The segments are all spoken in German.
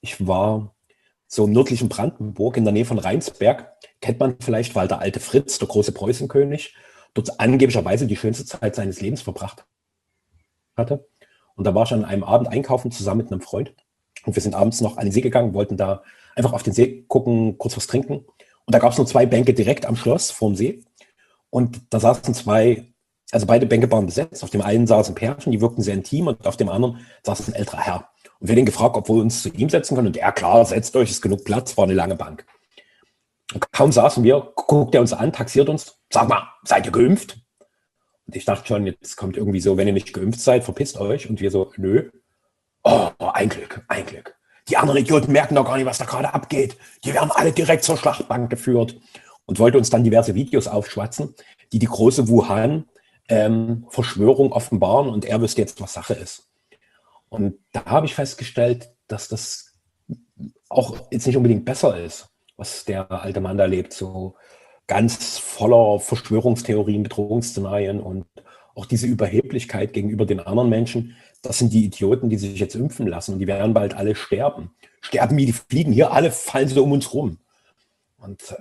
Ich war so im nördlichen Brandenburg in der Nähe von Rheinsberg. Kennt man vielleicht, weil der alte Fritz, der große Preußenkönig, dort angeblicherweise die schönste Zeit seines Lebens verbracht hatte. Und da war ich an einem Abend einkaufen zusammen mit einem Freund. Und wir sind abends noch an den See gegangen, wollten da einfach auf den See gucken, kurz was trinken. Und da gab es nur zwei Bänke direkt am Schloss vorm See. Und da saßen zwei, also beide Bänke waren besetzt. Auf dem einen saßen Pärchen, die wirkten sehr intim, und auf dem anderen saß ein älterer Herr. Und wir haben ihn gefragt, ob wir uns zu ihm setzen können. Und er, klar, setzt euch, ist genug Platz, war eine lange Bank. Und kaum saßen wir, guckt er uns an, taxiert uns, sag mal, seid ihr geimpft? Und ich dachte schon, jetzt kommt irgendwie so, wenn ihr nicht geimpft seid, verpisst euch. Und wir so, nö. Oh, ein Glück, ein Glück. Die anderen Idioten merken doch gar nicht, was da gerade abgeht. Die werden alle direkt zur Schlachtbank geführt. Und wollte uns dann diverse Videos aufschwatzen, die die große Wuhan-Verschwörung offenbaren, und er wüsste jetzt, was Sache ist. Und da habe ich festgestellt, dass das auch jetzt nicht unbedingt besser ist, was der alte Mann da lebt. So ganz voller Verschwörungstheorien, Bedrohungsszenarien und auch diese Überheblichkeit gegenüber den anderen Menschen. Das sind die Idioten, die sich jetzt impfen lassen, und die werden bald alle sterben. Sterben wie die Fliegen. Hier alle fallen so um uns rum. Und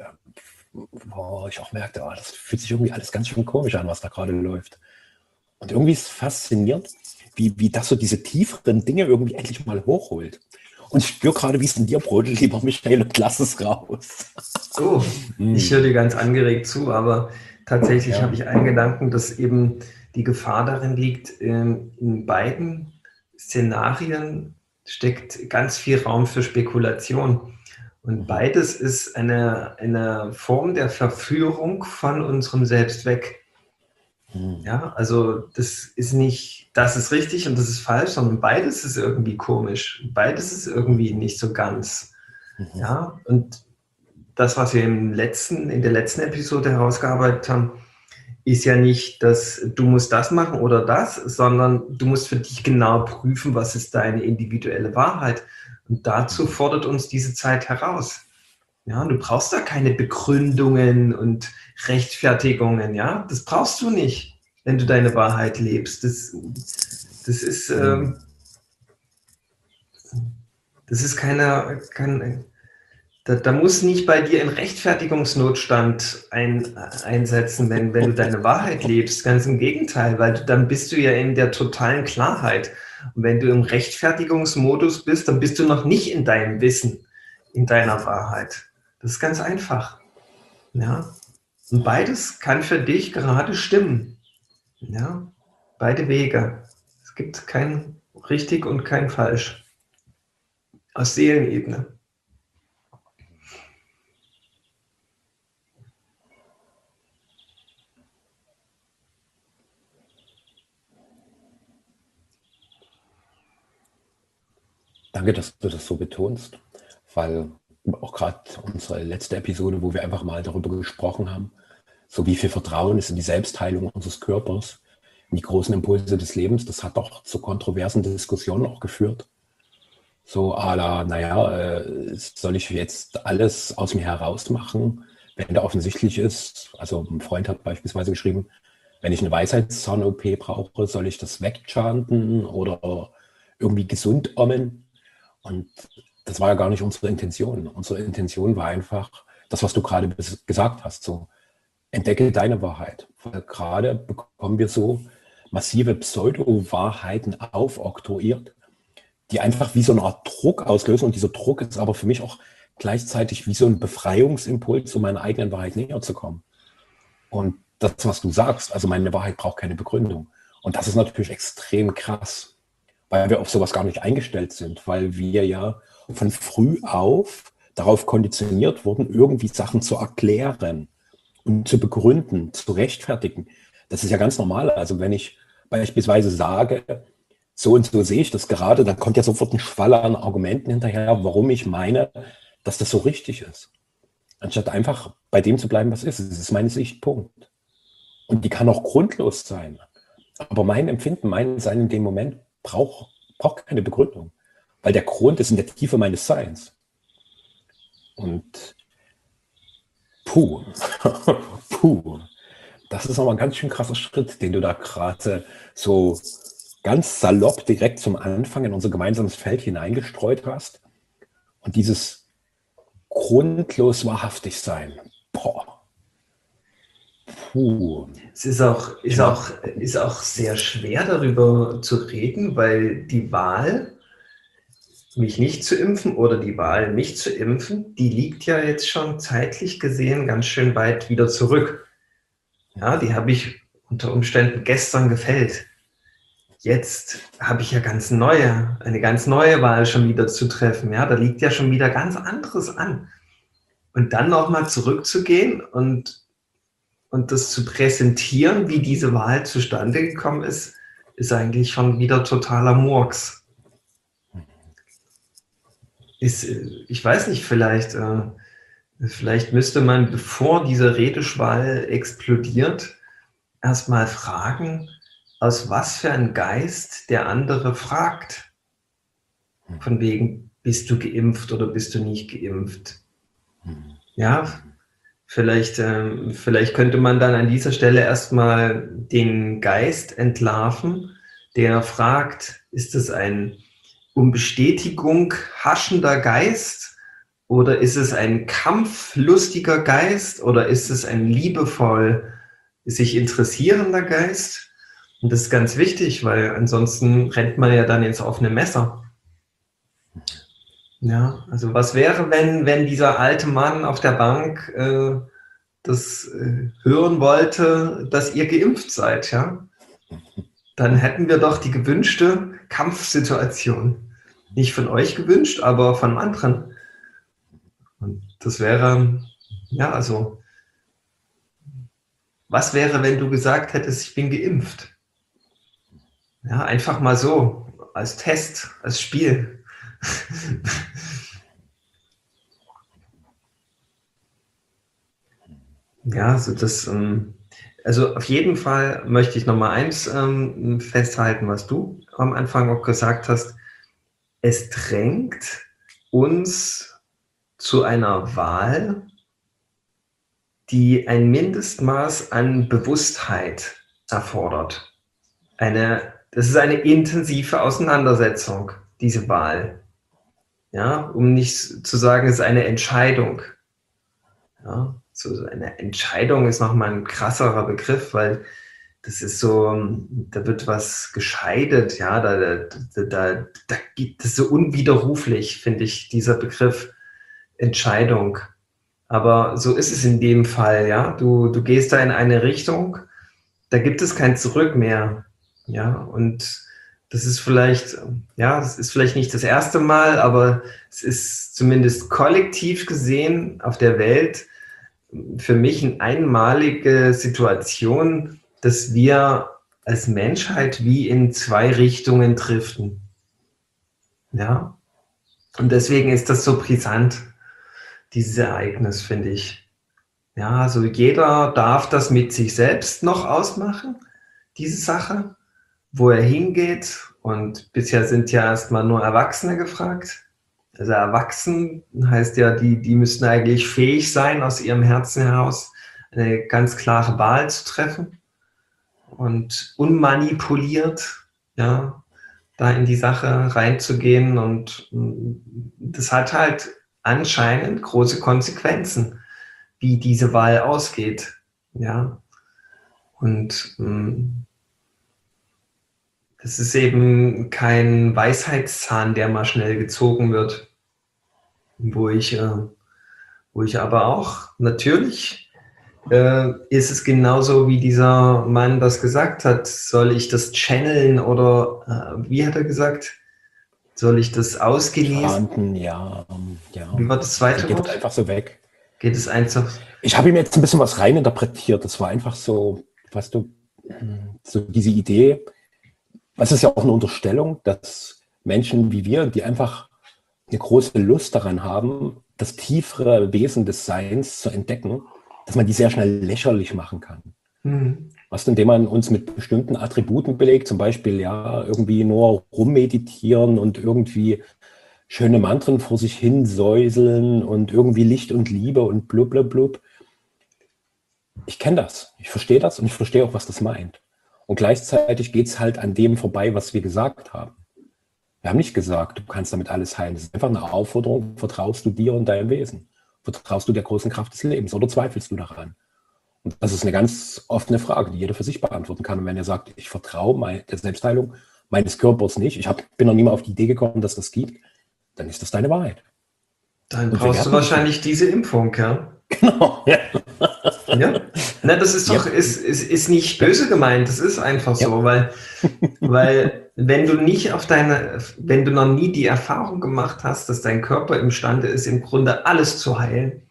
ich auch merkte, das fühlt sich irgendwie alles ganz schön komisch an, was da gerade läuft. Und irgendwie ist es faszinierend, wie das so diese tieferen Dinge irgendwie endlich mal hochholt. Und ich spüre gerade, wie es in dir brodelt, lieber Michael, und lass es raus. So, ich höre dir ganz angeregt zu, aber tatsächlich habe ich einen Gedanken, dass eben die Gefahr darin liegt, in beiden Szenarien steckt ganz viel Raum für Spekulation. Und beides ist eine Form der Verführung von unserem Selbst weg. Ja, also das ist nicht, das ist richtig und das ist falsch, sondern beides ist irgendwie komisch. Beides ist irgendwie nicht so ganz. Ja, und das, was wir in der letzten Episode herausgearbeitet haben, ist ja nicht, dass du musst das machen oder das, sondern du musst für dich genau prüfen, was ist deine individuelle Wahrheit. Und dazu fordert uns diese Zeit heraus. Ja, du brauchst da keine Begründungen und Rechtfertigungen. Ja, das brauchst du nicht, wenn du deine Wahrheit lebst. Das ist da muss nicht bei dir ein Rechtfertigungsnotstand einsetzen, wenn du deine Wahrheit lebst. Ganz im Gegenteil, weil dann bist du ja in der totalen Klarheit. Und wenn du im Rechtfertigungsmodus bist, dann bist du noch nicht in deinem Wissen, in deiner Wahrheit. Das ist ganz einfach. Ja? Und beides kann für dich gerade stimmen. Ja? Beide Wege. Es gibt kein richtig und kein falsch. Aus Seelenebene. Danke, dass du das so betonst, weil auch gerade unsere letzte Episode, wo wir einfach mal darüber gesprochen haben, so wie viel Vertrauen ist in die Selbstheilung unseres Körpers, in die großen Impulse des Lebens, das hat doch zu kontroversen Diskussionen auch geführt. So à la, naja, soll ich jetzt alles aus mir heraus machen, wenn da offensichtlich ist, also ein Freund hat beispielsweise geschrieben, wenn ich eine Weisheitszahn-OP brauche, soll ich das wegchanten oder irgendwie gesund ommen? Und das war ja gar nicht unsere Intention. Unsere Intention war einfach das, was du gerade gesagt hast, so entdecke deine Wahrheit. Weil gerade bekommen wir so massive Pseudo-Wahrheiten aufoktroyiert, die einfach wie so eine Art Druck auslösen. Und dieser Druck ist aber für mich auch gleichzeitig wie so ein Befreiungsimpuls, um meiner eigenen Wahrheit näher zu kommen. Und das, was du sagst, also meine Wahrheit braucht keine Begründung. Und das ist natürlich extrem krass, weil wir auf sowas gar nicht eingestellt sind, weil wir ja von früh auf darauf konditioniert wurden, irgendwie Sachen zu erklären und zu begründen, zu rechtfertigen. Das ist ja ganz normal. Also wenn ich beispielsweise sage, so und so sehe ich das gerade, dann kommt ja sofort ein Schwall an Argumenten hinterher, warum ich meine, dass das so richtig ist. Anstatt einfach bei dem zu bleiben, was ist. Es ist meine Sicht, Punkt. Und die kann auch grundlos sein. Aber mein Empfinden, mein Sein in dem Moment braucht keine Begründung. Weil der Grund ist in der Tiefe meines Seins. Und puh, das ist nochmal ein ganz schön krasser Schritt, den du da gerade so ganz salopp direkt zum Anfang in unser gemeinsames Feld hineingestreut hast. Und dieses grundlos wahrhaftig sein, boah, puh. Es ist auch sehr schwer darüber zu reden, weil die Wahl, mich nicht zu impfen oder die Wahl, mich zu impfen, die liegt ja jetzt schon zeitlich gesehen ganz schön weit wieder zurück. Ja, die habe ich unter Umständen gestern gefällt. Jetzt habe ich ja eine ganz neue Wahl schon wieder zu treffen. Ja, da liegt ja schon wieder ganz anderes an. Und dann nochmal zurückzugehen und das zu präsentieren, wie diese Wahl zustande gekommen ist, ist eigentlich schon wieder totaler Murks. Ich weiß nicht, vielleicht müsste man, bevor diese Redeschwall explodiert, erstmal fragen, aus was für ein Geist der andere fragt. Von wegen, bist du geimpft oder bist du nicht geimpft? Ja, vielleicht könnte man dann an dieser Stelle erstmal den Geist entlarven, der fragt, ist es ein um Bestätigung haschender Geist oder ist es ein kampflustiger Geist oder ist es ein liebevoll sich interessierender Geist? Und das ist ganz wichtig, weil ansonsten rennt man ja dann ins offene Messer. Ja, also was wäre, wenn dieser alte Mann auf der Bank das hören wollte, dass ihr geimpft seid, ja? Dann hätten wir doch die gewünschte Kampfsituation. Nicht von euch gewünscht, aber von anderen. Und das wäre, ja, also, was wäre, wenn du gesagt hättest, ich bin geimpft? Ja, einfach mal so, als Test, als Spiel. Ja, also auf jeden Fall möchte ich nochmal eins festhalten, was du am Anfang auch gesagt hast. Es drängt uns zu einer Wahl, die ein Mindestmaß an Bewusstheit erfordert. Das ist eine intensive Auseinandersetzung, diese Wahl. Ja, um nicht zu sagen, es ist eine Entscheidung. Ja, so eine Entscheidung ist nochmal ein krasserer Begriff, weil das ist so, da wird was gescheidet, ja, da gibt es so unwiderruflich, finde ich, dieser Begriff Entscheidung. Aber so ist es in dem Fall, ja. Du gehst da in eine Richtung, da gibt es kein Zurück mehr, ja. Und das ist vielleicht nicht das erste Mal, aber es ist zumindest kollektiv gesehen auf der Welt für mich eine einmalige Situation, dass wir als Menschheit wie in zwei Richtungen driften. Ja. Und deswegen ist das so brisant, dieses Ereignis, finde ich. Ja, also jeder darf das mit sich selbst noch ausmachen, diese Sache, wo er hingeht. Und bisher sind ja erstmal nur Erwachsene gefragt. Also erwachsen heißt ja, die müssten eigentlich fähig sein, aus ihrem Herzen heraus eine ganz klare Wahl zu treffen und unmanipuliert, ja, da in die Sache reinzugehen. Und das hat halt anscheinend große Konsequenzen, wie diese Wahl ausgeht. Ja. Und das ist eben kein Weisheitszahn, der mal schnell gezogen wird, wo ich aber auch natürlich ist es genauso, wie dieser Mann das gesagt hat. Soll ich das channeln oder wie hat er gesagt? Soll ich das ausgelesen? Fahnden, ja. Wie war das zweite Geht Wort? das einfach so weg. Geht es einfach? Ich habe ihm jetzt ein bisschen was reininterpretiert. Das war einfach so, weißt du, so diese Idee. Es ist ja auch eine Unterstellung, dass Menschen wie wir, die einfach eine große Lust daran haben, das tiefere Wesen des Seins zu entdecken, dass man die sehr schnell lächerlich machen kann. Was, indem man uns mit bestimmten Attributen belegt, zum Beispiel ja irgendwie nur rummeditieren und irgendwie schöne Mantren vor sich hin säuseln und irgendwie Licht und Liebe und blub, blub, blub. Ich kenne das, ich verstehe das und ich verstehe auch, was das meint. Und gleichzeitig geht es halt an dem vorbei, was wir gesagt haben. Wir haben nicht gesagt, du kannst damit alles heilen. Das ist einfach eine Aufforderung, vertraust du dir und deinem Wesen? Vertraust du der großen Kraft des Lebens oder zweifelst du daran? Und das ist eine ganz offene Frage, die jeder für sich beantworten kann. Und wenn er sagt, ich vertraue der Selbstheilung meines Körpers nicht, bin noch nie mal auf die Idee gekommen, dass das gibt, dann ist das deine Wahrheit. Dann brauchst du wahrscheinlich diese Impfung, ja? Genau, ja. Ja, na, das ist doch, ist nicht böse gemeint, das ist einfach so, weil wenn du noch nie die Erfahrung gemacht hast, dass dein Körper imstande ist, im Grunde alles zu heilen,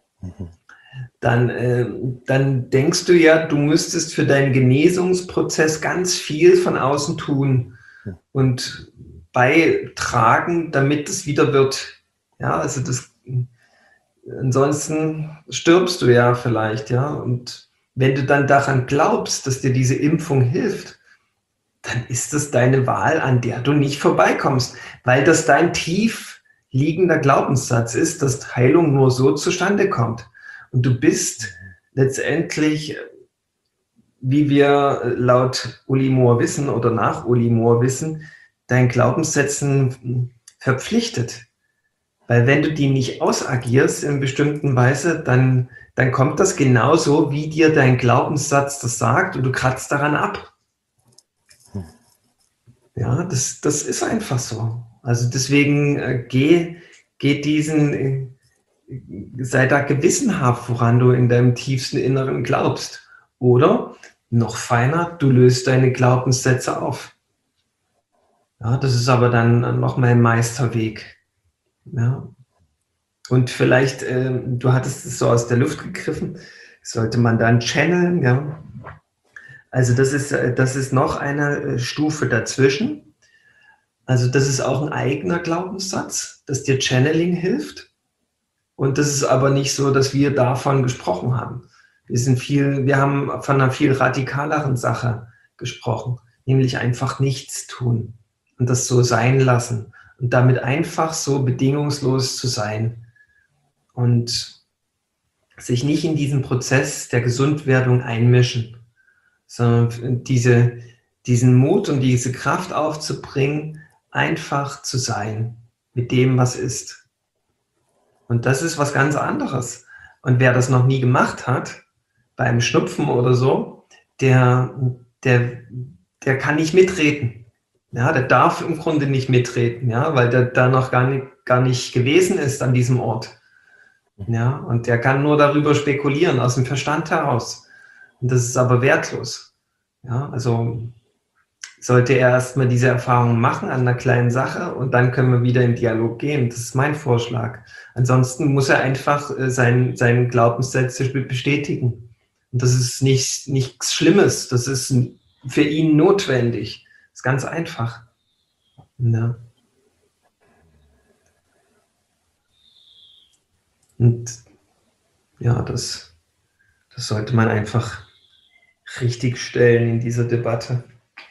dann denkst du ja, du müsstest für deinen Genesungsprozess ganz viel von außen tun und beitragen, damit es wieder wird. Ja, also ansonsten stirbst du ja vielleicht, ja. Und wenn du dann daran glaubst, dass dir diese Impfung hilft, dann ist es deine Wahl, an der du nicht vorbeikommst, weil das dein tief liegender Glaubenssatz ist, dass Heilung nur so zustande kommt. Und du bist letztendlich, wie wir laut Uli Mohr wissen oder nach Uli Mohr wissen, deinen Glaubenssätzen verpflichtet. Weil wenn du die nicht ausagierst in bestimmten Weise, dann kommt das genauso, wie dir dein Glaubenssatz das sagt und du kratzt daran ab. Ja, das ist einfach so. Also deswegen sei da gewissenhaft, woran du in deinem tiefsten Inneren glaubst. Oder, noch feiner, du löst deine Glaubenssätze auf. Ja, das ist aber dann noch mal ein Meisterweg. Ja. Und vielleicht, du hattest es so aus der Luft gegriffen, sollte man dann channeln, ja. Also das ist noch eine Stufe dazwischen. Also das ist auch ein eigener Glaubenssatz, dass dir Channeling hilft. Und das ist aber nicht so, dass wir davon gesprochen haben. Wir haben von einer viel radikaleren Sache gesprochen, nämlich einfach nichts tun und das so sein lassen und damit einfach so bedingungslos zu sein und sich nicht in diesen Prozess der Gesundwerdung einmischen, sondern diesen Mut und diese Kraft aufzubringen, einfach zu sein mit dem, was ist. Und das ist was ganz anderes. Und wer das noch nie gemacht hat, beim Schnupfen oder so, der kann nicht mitreden. Ja, der darf im Grunde nicht mitreden, ja, weil der da noch gar nicht gewesen ist an diesem Ort. Ja, und der kann nur darüber spekulieren, aus dem Verstand heraus. Und das ist aber wertlos. Ja, also sollte er erstmal diese Erfahrung machen an einer kleinen Sache und dann können wir wieder in Dialog gehen. Das ist mein Vorschlag. Ansonsten muss er einfach seinen Glaubenssätze bestätigen. Und das ist nichts Schlimmes. Das ist für ihn notwendig. Das ist ganz einfach. Ja. Und ja, das sollte man einfach richtig stellen in dieser Debatte.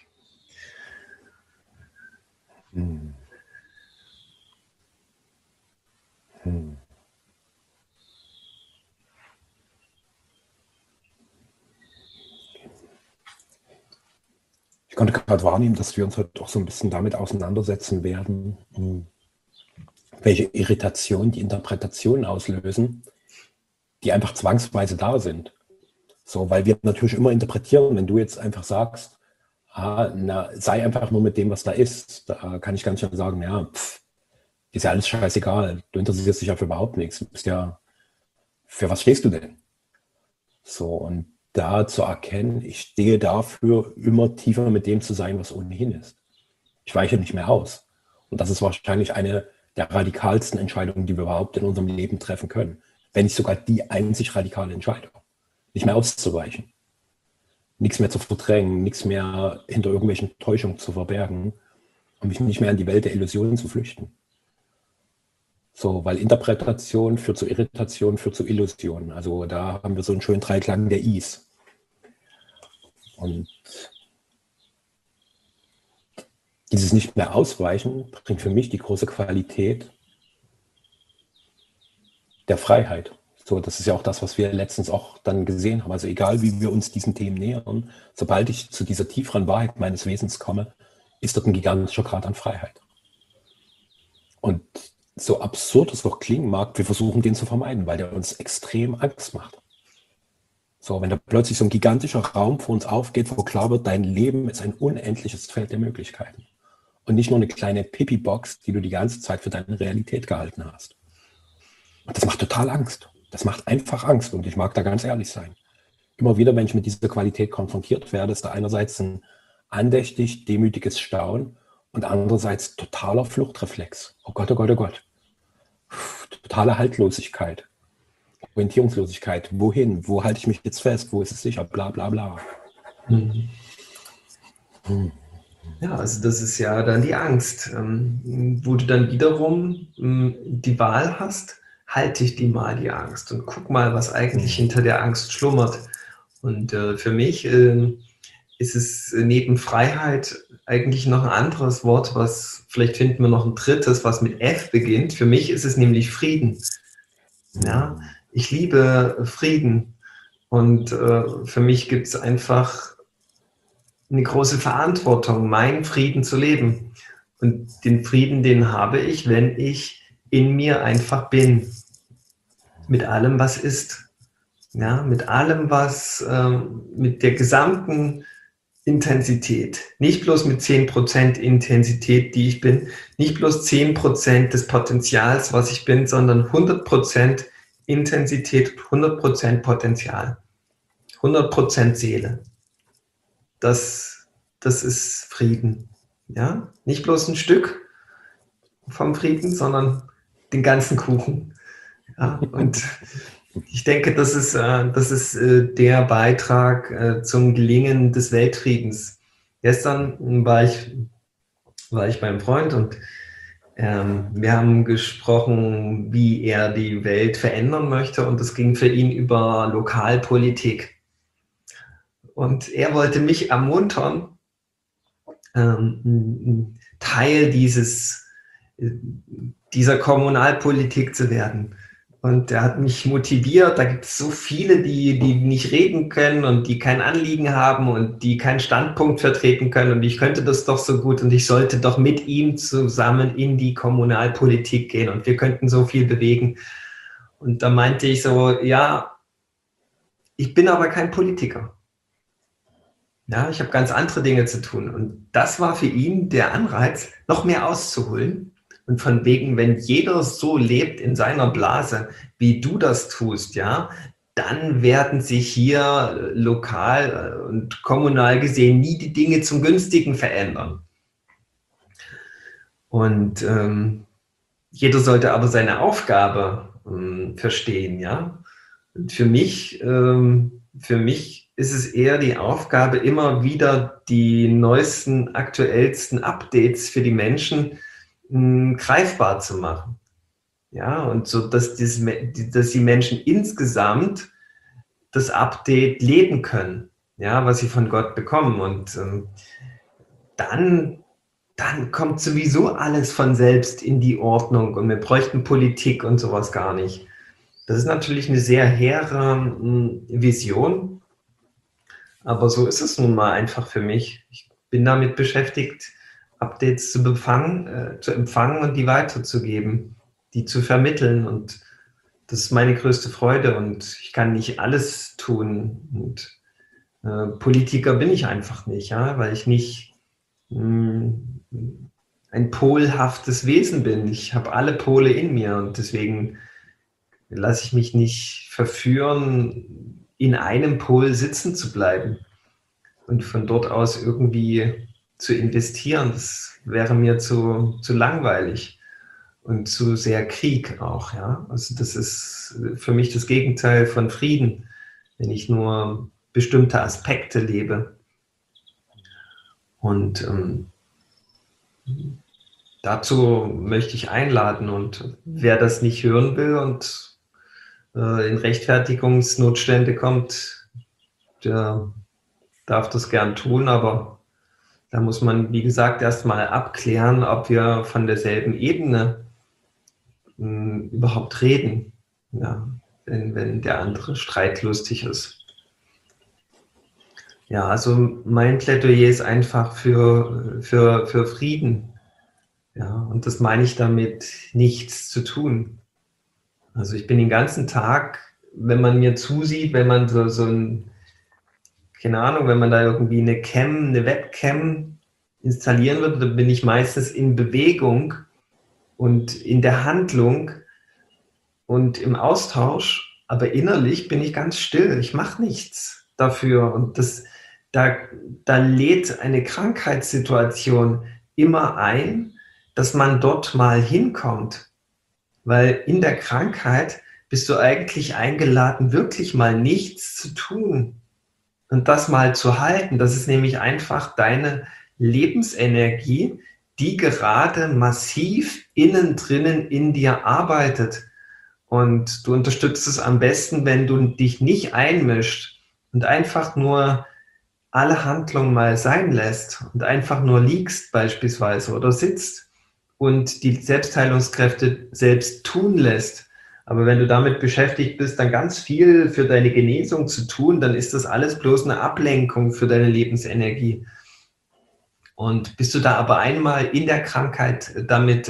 Ich konnte gerade wahrnehmen, dass wir uns heute auch so ein bisschen damit auseinandersetzen werden, welche Irritationen die Interpretationen auslösen, die einfach zwangsweise da sind. So, weil wir natürlich immer interpretieren, wenn du jetzt einfach sagst, sei einfach nur mit dem, was da ist. Da kann ich ganz schön sagen, ja, ist ja alles scheißegal. Du interessierst dich ja für überhaupt nichts. Du bist ja, für was stehst du denn? So, und da zu erkennen, ich stehe dafür, immer tiefer mit dem zu sein, was ohnehin ist. Ich weiche nicht mehr aus. Und das ist wahrscheinlich eine der radikalsten Entscheidungen, die wir überhaupt in unserem Leben treffen können. Wenn nicht sogar die einzig radikale Entscheidung. Nicht mehr auszuweichen. Nichts mehr zu verdrängen, nichts mehr hinter irgendwelchen Täuschungen zu verbergen und mich nicht mehr in die Welt der Illusionen zu flüchten. So, weil Interpretation führt zu Irritation, führt zu Illusion. Also da haben wir so einen schönen Dreiklang der Is. Und dieses nicht mehr ausweichen bringt für mich die große Qualität der Freiheit. So, das ist ja auch das, was wir letztens auch dann gesehen haben. Also egal, wie wir uns diesen Themen nähern, sobald ich zu dieser tieferen Wahrheit meines Wesens komme, ist dort ein gigantischer Grad an Freiheit. Und so absurd es auch klingen mag, wir versuchen den zu vermeiden, weil der uns extrem Angst macht. So, wenn da plötzlich so ein gigantischer Raum vor uns aufgeht, wo klar wird, dein Leben ist ein unendliches Feld der Möglichkeiten. Und nicht nur eine kleine Pipi-Box, die du die ganze Zeit für deine Realität gehalten hast. Und das macht total Angst. Das macht einfach Angst. Und ich mag da ganz ehrlich sein. Immer wieder, wenn ich mit dieser Qualität konfrontiert werde, ist da einerseits ein andächtig, demütiges Staunen und andererseits totaler Fluchtreflex. Oh Gott, oh Gott, oh Gott. Totale Haltlosigkeit, Orientierungslosigkeit. Wohin? Wo halte ich mich jetzt fest? Wo ist es sicher? Bla bla bla. Mhm. Ja, also das ist ja dann die Angst, wo du dann wiederum die Wahl hast, halte ich die mal, die Angst, und guck mal, was eigentlich hinter der Angst schlummert. Und für mich ist es neben Freiheit eigentlich noch ein anderes Wort, was, vielleicht finden wir noch ein drittes, was mit F beginnt. Für mich ist es nämlich Frieden. Ja, ich liebe Frieden. Und für mich gibt es einfach eine große Verantwortung, meinen Frieden zu leben. Und den Frieden, den habe ich, wenn ich in mir einfach bin. Mit allem, was ist. Ja, mit allem, was, mit der gesamten Intensität. Nicht bloß mit 10% Intensität, die ich bin. Nicht bloß 10% des Potenzials, was ich bin, sondern 100% Intensität, 100% Potenzial. 100% Seele. Das ist Frieden. Ja? Nicht bloß ein Stück vom Frieden, sondern den ganzen Kuchen. Ja? Und ich denke, das ist der Beitrag zum Gelingen des Weltfriedens. Gestern war ich beim Freund und wir haben gesprochen, wie er die Welt verändern möchte, und es ging für ihn über Lokalpolitik. Und er wollte mich ermuntern, Teil dieser Kommunalpolitik zu werden. Und er hat mich motiviert. Da gibt es so viele, die nicht reden können und die kein Anliegen haben und die keinen Standpunkt vertreten können. Und ich könnte das doch so gut und ich sollte doch mit ihm zusammen in die Kommunalpolitik gehen und wir könnten so viel bewegen. Und da meinte ich so, ja, ich bin aber kein Politiker. Ja, ich habe ganz andere Dinge zu tun. Und das war für ihn der Anreiz, noch mehr auszuholen. Und von wegen, wenn jeder so lebt in seiner Blase, wie du das tust, ja, dann werden sich hier lokal und kommunal gesehen nie die Dinge zum Günstigen verändern. Und jeder sollte aber seine Aufgabe verstehen, ja. Und für mich ist es eher die Aufgabe, immer wieder die neuesten, aktuellsten Updates für die Menschen greifbar zu machen. Ja, und so, dass die Menschen insgesamt das Update leben können, ja, was sie von Gott bekommen. Und dann kommt sowieso alles von selbst in die Ordnung und wir bräuchten Politik und sowas gar nicht. Das ist natürlich eine sehr hehre Vision, aber so ist es nun mal einfach für mich. Ich bin damit beschäftigt, Updates zu empfangen und die weiterzugeben, die zu vermitteln. Und das ist meine größte Freude. Und ich kann nicht alles tun. Und Politiker bin ich einfach nicht, ja, weil ich nicht ein polhaftes Wesen bin. Ich habe alle Pole in mir und deswegen lasse ich mich nicht verführen, in einem Pol sitzen zu bleiben und von dort aus irgendwie zu investieren. Das wäre mir zu langweilig und zu sehr Krieg auch. Ja? Also das ist für mich das Gegenteil von Frieden, wenn ich nur bestimmte Aspekte lebe. Und dazu möchte ich einladen, und wer das nicht hören will und in Rechtfertigungsnotstände kommt, der darf das gern tun, aber da muss man, wie gesagt, erstmal abklären, ob wir von derselben Ebene überhaupt reden, ja, wenn der andere streitlustig ist. Ja, also mein Plädoyer ist einfach für Frieden. Ja, und das meine ich damit, nichts zu tun. Also ich bin den ganzen Tag, wenn man mir zusieht, wenn man so ein, keine Ahnung, wenn man da irgendwie eine Webcam installieren würde, dann bin ich meistens in Bewegung und in der Handlung und im Austausch, aber innerlich bin ich ganz still. Ich mache nichts dafür. Und da, da lädt eine Krankheitssituation immer ein, dass man dort mal hinkommt. Weil in der Krankheit bist du eigentlich eingeladen, wirklich mal nichts zu tun und das mal zu halten. Das ist nämlich einfach deine Lebensenergie, die gerade massiv innen drinnen in dir arbeitet. Und du unterstützt es am besten, wenn du dich nicht einmischt und einfach nur alle Handlungen mal sein lässt und einfach nur liegst beispielsweise oder sitzt und die Selbstheilungskräfte selbst tun lässt. Aber wenn du damit beschäftigt bist, dann ganz viel für deine Genesung zu tun, dann ist das alles bloß eine Ablenkung für deine Lebensenergie. Und bist du da aber einmal in der Krankheit damit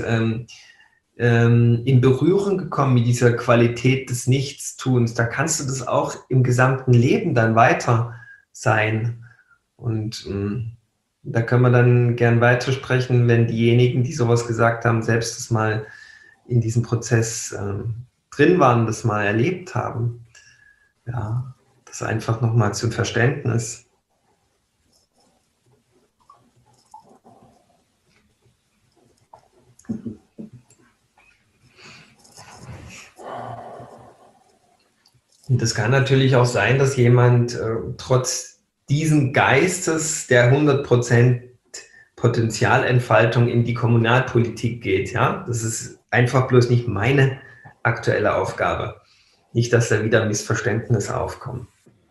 in Berührung gekommen mit dieser Qualität des Nichtstuns, da kannst du das auch im gesamten Leben dann weiter sein. Und da können wir dann gern weitersprechen, wenn diejenigen, die sowas gesagt haben, selbst das mal in diesem Prozess drin waren, das mal erlebt haben. Ja, das einfach nochmal zum Verständnis. Und es kann natürlich auch sein, dass jemand trotz diesen Geistes der 100% Potenzialentfaltung in die Kommunalpolitik geht. Ja? Das ist einfach bloß nicht meine aktuelle Aufgabe. Nicht, dass da wieder Missverständnisse aufkommen.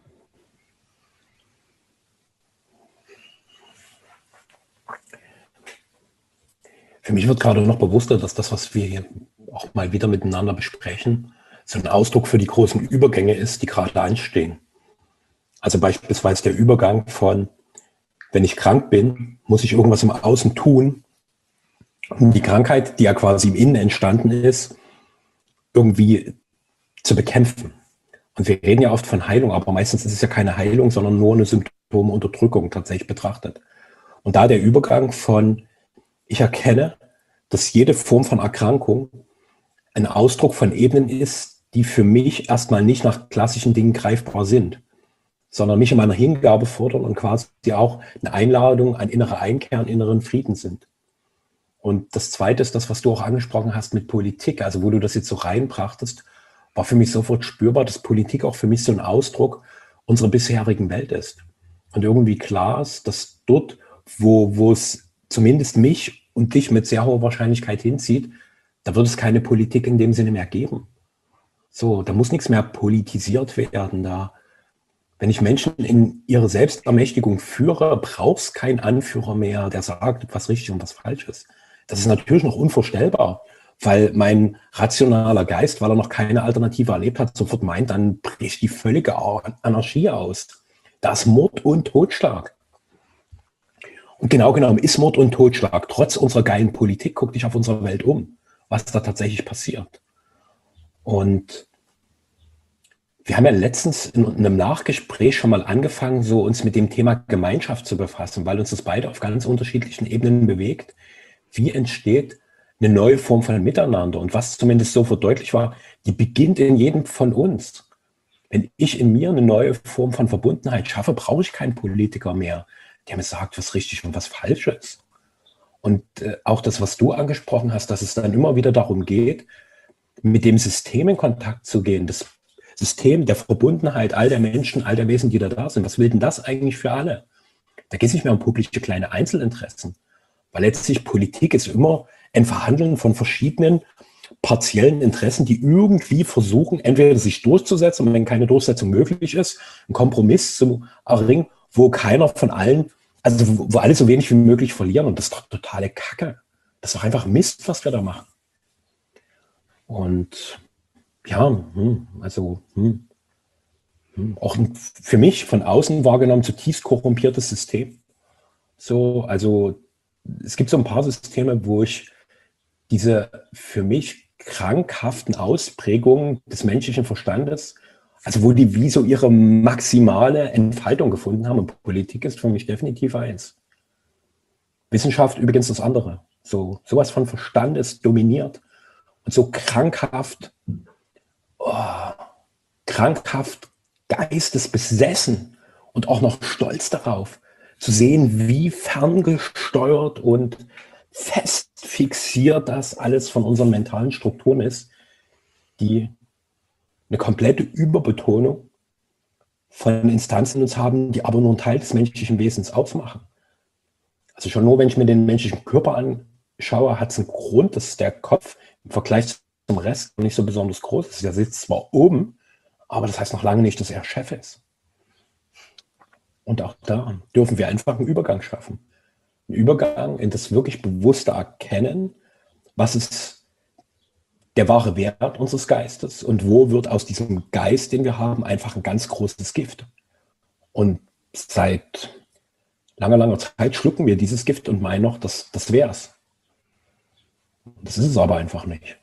Für mich wird gerade noch bewusster, dass das, was wir hier auch mal wieder miteinander besprechen, so ein Ausdruck für die großen Übergänge ist, die gerade anstehen. Also beispielsweise der Übergang von, wenn ich krank bin, muss ich irgendwas im Außen tun, um die Krankheit, die ja quasi im Innen entstanden ist, irgendwie zu bekämpfen. Und wir reden ja oft von Heilung, aber meistens ist es ja keine Heilung, sondern nur eine Symptomunterdrückung tatsächlich betrachtet. Und da der Übergang von, ich erkenne, dass jede Form von Erkrankung ein Ausdruck von Ebenen ist, die für mich erstmal nicht nach klassischen Dingen greifbar sind, sondern mich in meiner Hingabe fordern und quasi auch eine Einladung an innere Einkehr und inneren Frieden sind. Und das Zweite ist das, was du auch angesprochen hast mit Politik, also wo du das jetzt so reinbrachtest, war für mich sofort spürbar, dass Politik auch für mich so ein Ausdruck unserer bisherigen Welt ist. Und irgendwie klar ist, dass dort, wo es zumindest mich und dich mit sehr hoher Wahrscheinlichkeit hinzieht, da wird es keine Politik in dem Sinne mehr geben. So, da muss nichts mehr politisiert werden. Da, wenn ich Menschen in ihre Selbstermächtigung führe, braucht es keinen Anführer mehr, der sagt, was richtig und was falsch ist. Das ist natürlich noch unvorstellbar, weil mein rationaler Geist, weil er noch keine Alternative erlebt hat, sofort meint, dann bricht die völlige Anarchie aus. Da ist Mord und Totschlag. Und genau genommen ist Mord und Totschlag. Trotz unserer geilen Politik, guck dich auf unsere Welt um, was da tatsächlich passiert. Und wir haben ja letztens in einem Nachgespräch schon mal angefangen, so uns mit dem Thema Gemeinschaft zu befassen, weil uns das beide auf ganz unterschiedlichen Ebenen bewegt. Wie entsteht eine neue Form von Miteinander? Und was zumindest so verdeutlicht war, die beginnt in jedem von uns. Wenn ich in mir eine neue Form von Verbundenheit schaffe, brauche ich keinen Politiker mehr, der mir sagt, was richtig und was falsch ist. Und auch das, was du angesprochen hast, dass es dann immer wieder darum geht, mit dem System in Kontakt zu gehen, das System der Verbundenheit all der Menschen, all der Wesen, die da sind. Was will denn das eigentlich für alle? Da geht es nicht mehr um publische kleine Einzelinteressen, weil letztlich Politik ist immer ein Verhandeln von verschiedenen partiellen Interessen, die irgendwie versuchen, entweder sich durchzusetzen und wenn keine Durchsetzung möglich ist, einen Kompromiss zu erringen, wo keiner von allen, also wo alle so wenig wie möglich verlieren. Und das ist doch totale Kacke. Das ist doch einfach Mist, was wir da machen. Und ja, auch ein für mich von außen wahrgenommen zutiefst korrumpiertes System. So, also es gibt so ein paar Systeme, wo ich diese für mich krankhaften Ausprägungen des menschlichen Verstandes, also wo die wie so ihre maximale Entfaltung gefunden haben. Und Politik ist für mich definitiv eins. Wissenschaft übrigens das andere. Sowas von Verstand ist dominiert und so krankhaft geistesbesessen und auch noch stolz darauf, zu sehen, wie ferngesteuert und fest fixiert das alles von unseren mentalen Strukturen ist, die eine komplette Überbetonung von Instanzen in uns haben, die aber nur einen Teil des menschlichen Wesens ausmachen. Also schon nur, wenn ich mir den menschlichen Körper anschaue, hat es einen Grund, dass der Kopf im Vergleich zum Rest nicht so besonders groß ist. Der sitzt zwar oben, aber das heißt noch lange nicht, dass er Chef ist. Und auch da dürfen wir einfach einen Übergang schaffen. Einen Übergang in das wirklich bewusste Erkennen, was ist der wahre Wert unseres Geistes und wo wird aus diesem Geist, den wir haben, einfach ein ganz großes Gift. Und seit langer Zeit schlucken wir dieses Gift und meinen noch, das wäre es. Das ist es aber einfach nicht.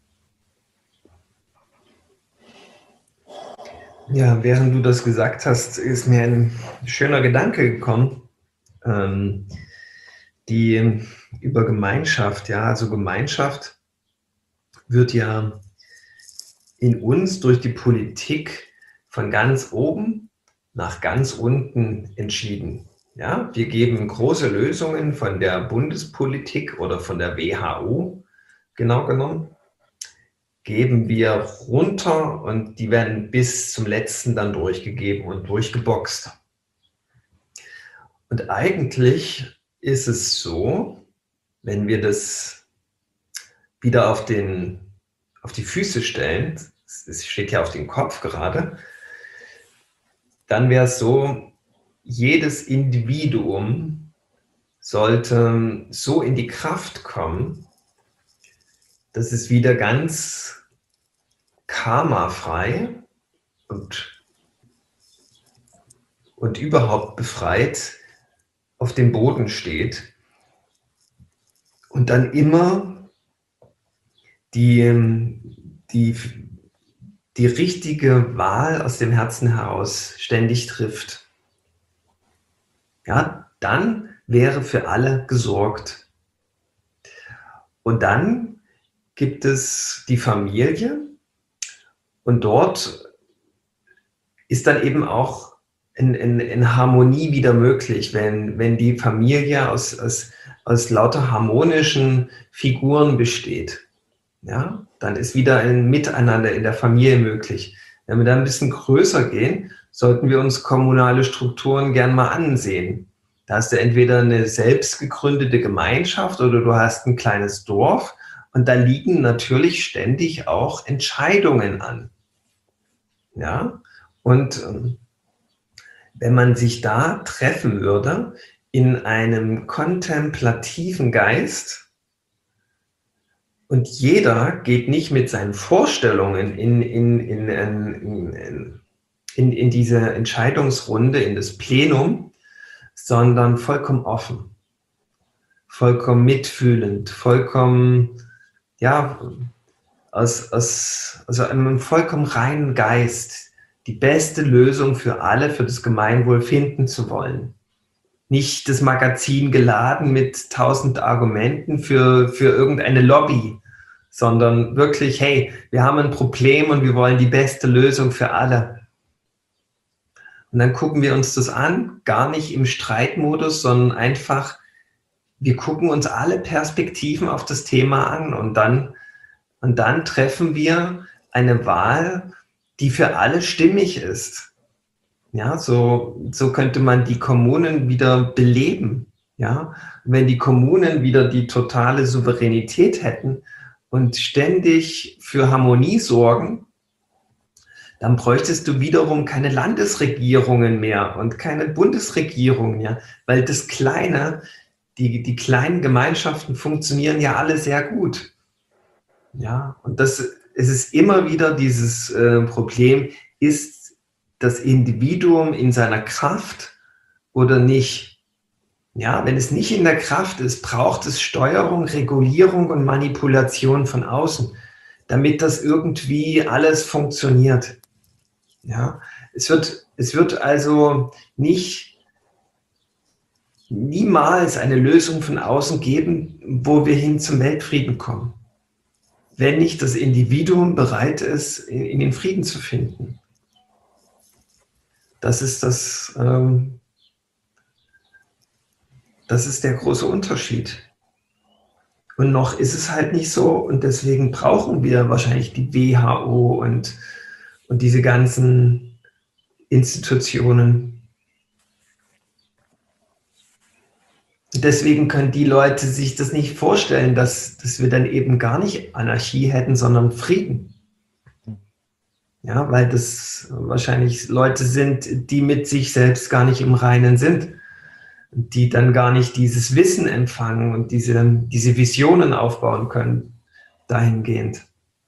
Ja, während du das gesagt hast, ist mir ein schöner Gedanke gekommen, die über Gemeinschaft, ja, also Gemeinschaft wird ja in uns durch die Politik von ganz oben nach ganz unten entschieden. Ja, wir geben große Lösungen von der Bundespolitik oder von der WHO, genau genommen, geben wir runter und die werden bis zum letzten dann durchgegeben und durchgeboxt. Und eigentlich ist es so, wenn wir das wieder auf die Füße stellen, es steht ja auf den Kopf gerade, dann wäre es so, jedes Individuum sollte so in die Kraft kommen, dass es wieder ganz karmafrei und überhaupt befreit auf dem Boden steht und dann immer die richtige Wahl aus dem Herzen heraus ständig trifft. Ja, dann wäre für alle gesorgt. Und dann gibt es die Familie und dort ist dann eben auch in Harmonie wieder möglich, wenn die Familie aus lauter harmonischen Figuren besteht. Ja, dann ist wieder ein Miteinander in der Familie möglich. Wenn wir dann ein bisschen größer gehen, sollten wir uns kommunale Strukturen gern mal ansehen. Da hast du entweder eine selbst gegründete Gemeinschaft oder du hast ein kleines Dorf und da liegen natürlich ständig auch Entscheidungen an. Ja, und wenn man sich da treffen würde in einem kontemplativen Geist und jeder geht nicht mit seinen Vorstellungen in diese Entscheidungsrunde, in das Plenum, sondern vollkommen offen, vollkommen mitfühlend, vollkommen, ja, also einem vollkommen reinen Geist die beste Lösung für alle, für das Gemeinwohl finden zu wollen. Nicht das Magazin geladen mit 1000 Argumenten für irgendeine Lobby, sondern wirklich, hey, wir haben ein Problem und wir wollen die beste Lösung für alle. Und dann gucken wir uns das an, gar nicht im Streitmodus, sondern einfach, wir gucken uns alle Perspektiven auf das Thema an und dann treffen wir eine Wahl, die für alle stimmig ist. Ja, so könnte man die Kommunen wieder beleben. Ja, wenn die Kommunen wieder die totale Souveränität hätten und ständig für Harmonie sorgen, dann bräuchtest du wiederum keine Landesregierungen mehr und keine Bundesregierung mehr, weil das Kleine, die kleinen Gemeinschaften funktionieren ja alle sehr gut. Ja, und es ist immer wieder dieses Problem, ist das Individuum in seiner Kraft oder nicht? Ja, wenn es nicht in der Kraft ist, braucht es Steuerung, Regulierung und Manipulation von außen, damit das irgendwie alles funktioniert. Ja, es wird also niemals eine Lösung von außen geben, wo wir hin zum Weltfrieden kommen, wenn nicht das Individuum bereit ist, in den Frieden zu finden. Das ist das ist der große Unterschied. Und noch ist es halt nicht so, und deswegen brauchen wir wahrscheinlich die WHO und diese ganzen Institutionen. Deswegen können die Leute sich das nicht vorstellen, dass wir dann eben gar nicht Anarchie hätten, sondern Frieden. Ja, weil das wahrscheinlich Leute sind, die mit sich selbst gar nicht im Reinen sind, die dann gar nicht dieses Wissen empfangen und diese Visionen aufbauen können, dahingehend.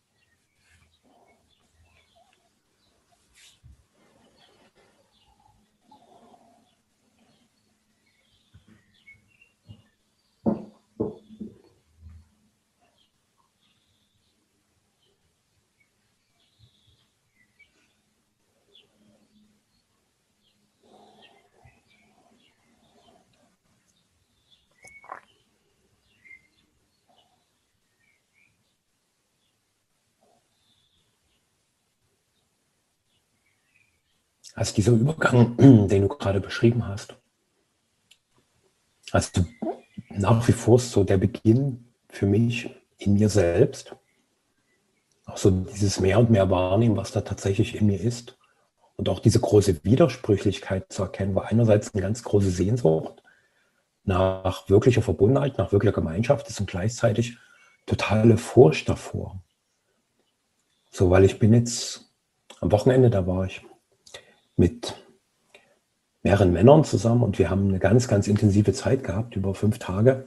Also dieser Übergang, den du gerade beschrieben hast, also nach wie vor ist so der Beginn für mich in mir selbst, auch so dieses mehr und mehr wahrnehmen, was da tatsächlich in mir ist und auch diese große Widersprüchlichkeit zu erkennen, war einerseits eine ganz große Sehnsucht nach wirklicher Verbundenheit, nach wirklicher Gemeinschaft ist und gleichzeitig totale Furcht davor. So, weil ich bin jetzt am Wochenende, da war ich mit mehreren Männern zusammen und wir haben eine ganz, ganz intensive Zeit gehabt, über 5 Tage.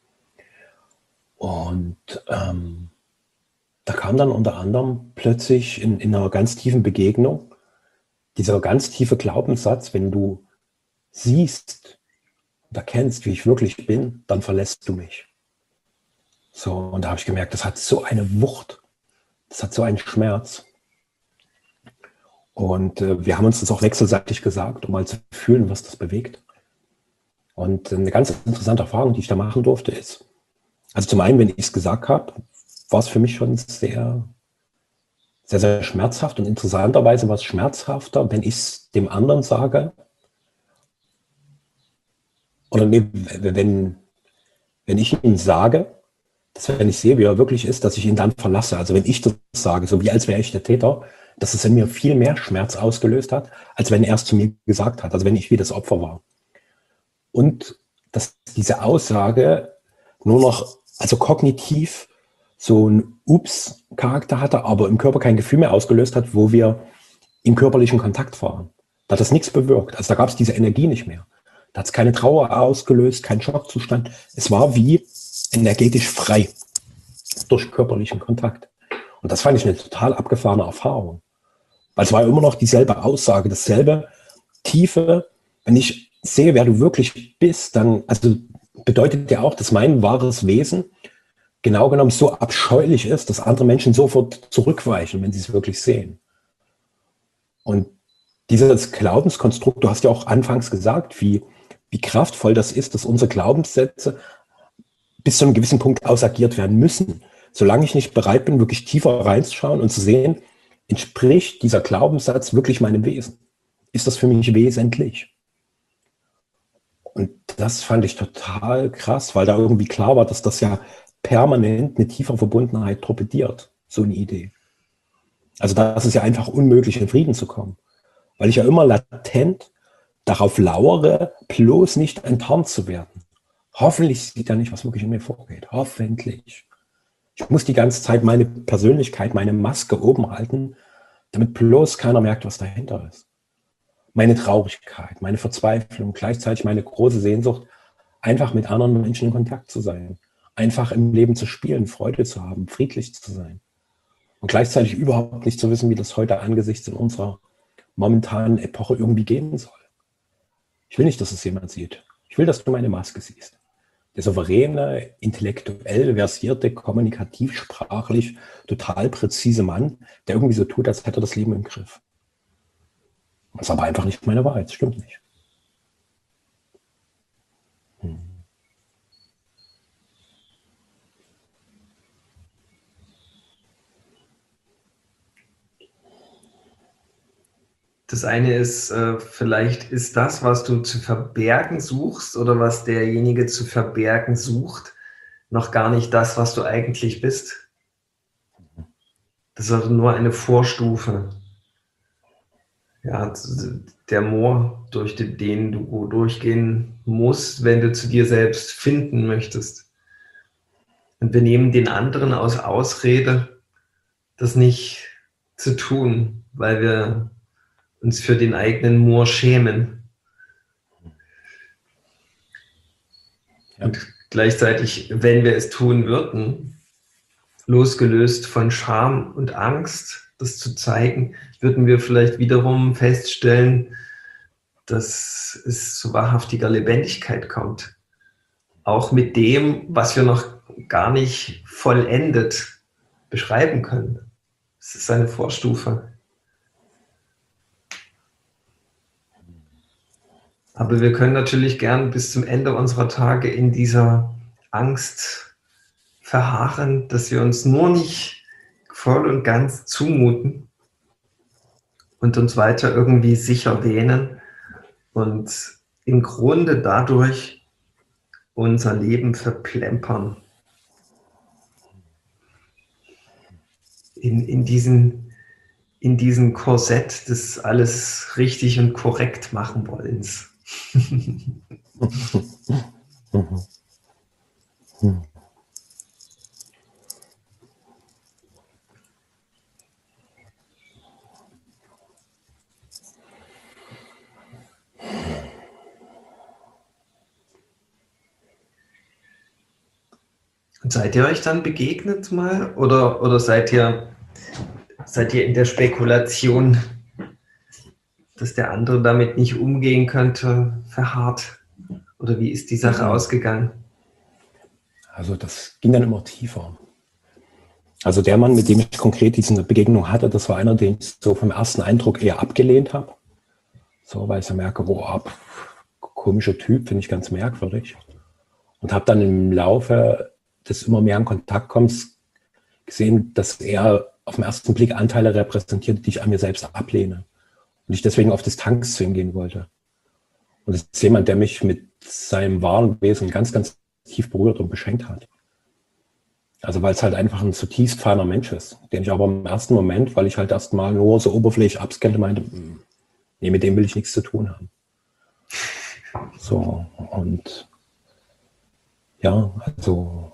Und da kam dann unter anderem plötzlich in einer ganz tiefen Begegnung dieser ganz tiefe Glaubenssatz, wenn du siehst und erkennst, wie ich wirklich bin, dann verlässt du mich. So, und da habe ich gemerkt, das hat so eine Wucht, das hat so einen Schmerz. Und wir haben uns das auch wechselseitig gesagt, um mal zu fühlen, was das bewegt. Und eine ganz interessante Erfahrung, die ich da machen durfte, ist, also zum einen, wenn ich es gesagt habe, war es für mich schon sehr, sehr, sehr schmerzhaft. Und interessanterweise war es schmerzhafter, wenn ich es dem anderen sage. Oder nee, wenn ich ihm sage, dass wenn ich sehe, wie er wirklich ist, dass ich ihn dann verlasse. Also wenn ich das sage, so wie als wäre ich der Täter, dass es in mir viel mehr Schmerz ausgelöst hat, als wenn er es zu mir gesagt hat, also wenn ich wie das Opfer war. Und dass diese Aussage nur noch, also kognitiv so ein Ups-Charakter hatte, aber im Körper kein Gefühl mehr ausgelöst hat, wo wir im körperlichen Kontakt waren. Da hat das nichts bewirkt. Also da gab es diese Energie nicht mehr. Da hat es keine Trauer ausgelöst, keinen Schockzustand. Es war wie energetisch frei durch körperlichen Kontakt. Und das fand ich eine total abgefahrene Erfahrung. Weil es war immer noch dieselbe Aussage, dasselbe Tiefe. Wenn ich sehe, wer du wirklich bist, dann, also bedeutet ja auch, dass mein wahres Wesen genau genommen so abscheulich ist, dass andere Menschen sofort zurückweichen, wenn sie es wirklich sehen. Und dieses Glaubenskonstrukt, du hast ja auch anfangs gesagt, wie kraftvoll das ist, dass unsere Glaubenssätze bis zu einem gewissen Punkt ausagiert werden müssen. Solange ich nicht bereit bin, wirklich tiefer reinzuschauen und zu sehen, entspricht dieser Glaubenssatz wirklich meinem Wesen? Ist das für mich wesentlich? Und das fand ich total krass, weil da irgendwie klar war, dass das ja permanent eine tiefe Verbundenheit torpediert, so eine Idee. Also das ist ja einfach unmöglich, in Frieden zu kommen. Weil ich ja immer latent darauf lauere, bloß nicht enttarnt zu werden. Hoffentlich sieht er nicht, was wirklich in mir vorgeht. Hoffentlich. Ich muss die ganze Zeit meine Persönlichkeit, meine Maske oben halten, damit bloß keiner merkt, was dahinter ist. Meine Traurigkeit, meine Verzweiflung, gleichzeitig meine große Sehnsucht, einfach mit anderen Menschen in Kontakt zu sein. Einfach im Leben zu spielen, Freude zu haben, friedlich zu sein. Und gleichzeitig überhaupt nicht zu wissen, wie das heute angesichts in unserer momentanen Epoche irgendwie gehen soll. Ich will nicht, dass es jemand sieht. Ich will, dass du meine Maske siehst. Der souveräne, intellektuell versierte, kommunikativ, sprachlich, total präzise Mann, der irgendwie so tut, als hätte er das Leben im Griff. Das ist aber einfach nicht meine Wahrheit, das stimmt nicht. Das eine ist, vielleicht ist das, was du zu verbergen suchst oder was derjenige zu verbergen sucht, noch gar nicht das, was du eigentlich bist. Das ist also nur eine Vorstufe. Ja, der Moor, durch den du durchgehen musst, wenn du zu dir selbst finden möchtest. Und wir nehmen den anderen als Ausrede, das nicht zu tun, weil wir uns für den eigenen Moor schämen. Ja. Und gleichzeitig, wenn wir es tun würden, losgelöst von Scham und Angst, das zu zeigen, würden wir vielleicht wiederum feststellen, dass es zu wahrhaftiger Lebendigkeit kommt. Auch mit dem, was wir noch gar nicht vollendet beschreiben können. Es ist eine Vorstufe. Aber wir können natürlich gern bis zum Ende unserer Tage in dieser Angst verharren, dass wir uns nur nicht voll und ganz zumuten und uns weiter irgendwie sicher wähnen und im Grunde dadurch unser Leben verplempern. In diesen Korsett des alles richtig und korrekt machen wollens. Und seid ihr euch dann begegnet mal? Oder seid ihr in der Spekulation, dass der andere damit nicht umgehen könnte, verharrt? Oder wie ist die Sache ausgegangen? Also das ging dann immer tiefer. Also der Mann, mit dem ich konkret diese Begegnung hatte, das war einer, den ich so vom ersten Eindruck eher abgelehnt habe. So, weil ich so merke, boah, komischer Typ, finde ich ganz merkwürdig. Und habe dann im Laufe des immer mehr in Kontakt kommens gesehen, dass er auf den ersten Blick Anteile repräsentiert, die ich an mir selbst ablehne. Und ich deswegen auf Distanz zu ihm gehen wollte. Und es ist jemand, der mich mit seinem wahren Wesen ganz, ganz tief berührt und beschenkt hat. Also weil es halt einfach ein zutiefst feiner Mensch ist, den ich aber im ersten Moment, weil ich halt erstmal nur so oberflächlich abscannte, meinte, nee, mit dem will ich nichts zu tun haben. So, und ja, also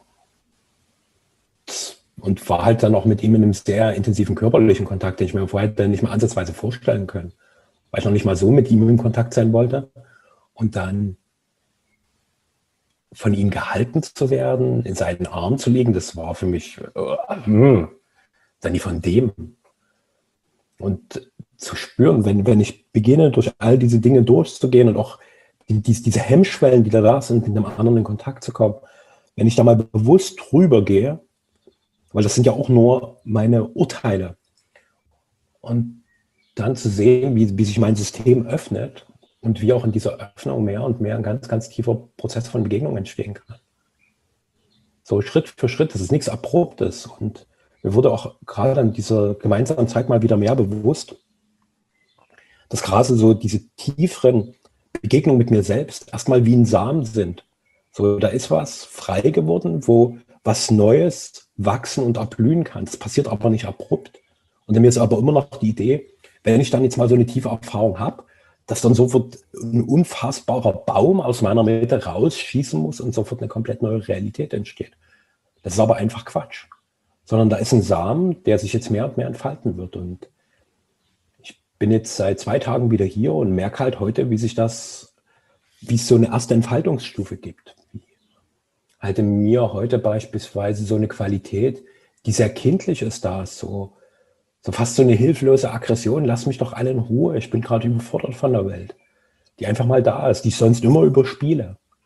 und war halt dann auch mit ihm in einem sehr intensiven körperlichen Kontakt, den ich mir vorher dann nicht mal ansatzweise vorstellen können, weil ich noch nicht mal so mit ihm in Kontakt sein wollte. Und dann von ihm gehalten zu werden, in seinen Arm zu liegen, das war für mich dann nie von dem. Und zu spüren, wenn ich beginne, durch all diese Dinge durchzugehen und auch diese Hemmschwellen, die da sind, mit einem anderen in Kontakt zu kommen, wenn ich da mal bewusst drüber gehe, weil das sind ja auch nur meine Urteile, und dann zu sehen, wie sich mein System öffnet und wie auch in dieser Öffnung mehr und mehr ein ganz, ganz tiefer Prozess von Begegnung entstehen kann. So Schritt für Schritt, das ist nichts Abruptes. Und mir wurde auch gerade an dieser gemeinsamen Zeit mal wieder mehr bewusst, dass gerade so diese tieferen Begegnungen mit mir selbst erstmal wie ein Samen sind. So, da ist was frei geworden, wo was Neues wachsen und erblühen kann. Das passiert aber nicht abrupt. Und in mir ist aber immer noch die Idee, wenn ich dann jetzt mal so eine tiefe Erfahrung habe, dass dann sofort ein unfassbarer Baum aus meiner Mitte rausschießen muss und sofort eine komplett neue Realität entsteht. Das ist aber einfach Quatsch. Sondern da ist ein Samen, der sich jetzt mehr und mehr entfalten wird. Und ich bin jetzt seit 2 Tagen wieder hier und merke halt heute, wie es so eine erste Entfaltungsstufe gibt. Halt in mir heute beispielsweise so eine Qualität, die sehr kindlich ist, da ist so fast so eine hilflose Aggression, lass mich doch alle in Ruhe, ich bin gerade überfordert von der Welt, die einfach mal da ist, die ich sonst immer überspiele.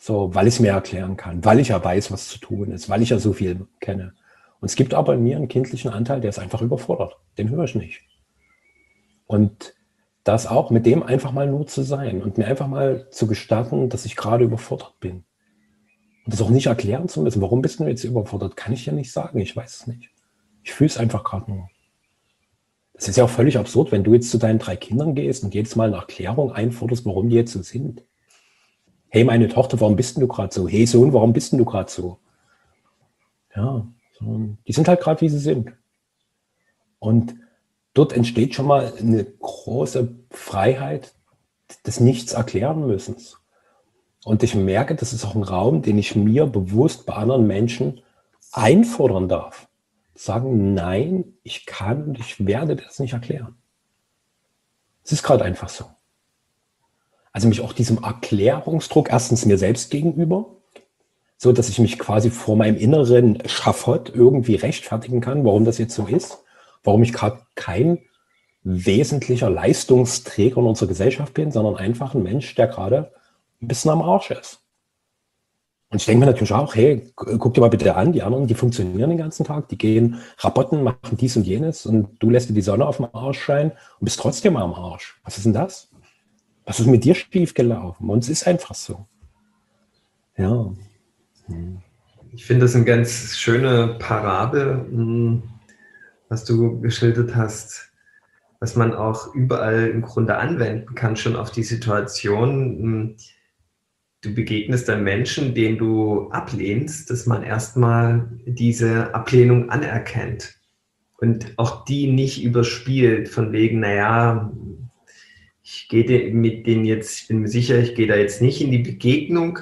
So, weil ich es mir erklären kann, weil ich ja weiß, was zu tun ist, weil ich ja so viel kenne. Und es gibt aber in mir einen kindlichen Anteil, der ist einfach überfordert. Den höre ich nicht. Und das auch mit dem einfach mal nur zu sein und mir einfach mal zu gestatten, dass ich gerade überfordert bin. Und das auch nicht erklären zu müssen. Warum bist du jetzt überfordert? Kann ich ja nicht sagen. Ich weiß es nicht. Ich fühle es einfach gerade nur. Das ist ja auch völlig absurd, wenn du jetzt zu deinen 3 Kindern gehst und jedes Mal eine Erklärung einforderst, warum die jetzt so sind. Hey, meine Tochter, warum bist denn du gerade so? Hey, Sohn, warum bist denn du gerade so? Ja, so, die sind halt gerade, wie sie sind. Und dort entsteht schon mal eine große Freiheit des Nichts erklären müssens. Und ich merke, das ist auch ein Raum, den ich mir bewusst bei anderen Menschen einfordern darf. Sagen, nein, ich kann und ich werde das nicht erklären. Es ist gerade einfach so. Also mich auch diesem Erklärungsdruck erstens mir selbst gegenüber, so dass ich mich quasi vor meinem inneren Schafott irgendwie rechtfertigen kann, warum das jetzt so ist, warum ich gerade kein wesentlicher Leistungsträger in unserer Gesellschaft bin, sondern einfach ein Mensch, der gerade ein bisschen am Arsch ist. Und ich denke mir natürlich auch, hey, guck dir mal bitte an, die anderen, die funktionieren den ganzen Tag, die gehen rabotten, machen dies und jenes und du lässt dir die Sonne auf dem Arsch scheinen und bist trotzdem am Arsch. Was ist denn das? Was ist mit dir schief gelaufen? Und es ist einfach so. Ja. Ich finde das eine ganz schöne Parabel, was du geschildert hast, was man auch überall im Grunde anwenden kann, schon auf die Situation. Du begegnest einem Menschen, den du ablehnst, dass man erstmal diese Ablehnung anerkennt und auch die nicht überspielt, von wegen, naja, ich gehe mit denen jetzt, ich bin mir sicher, ich gehe da jetzt nicht in die Begegnung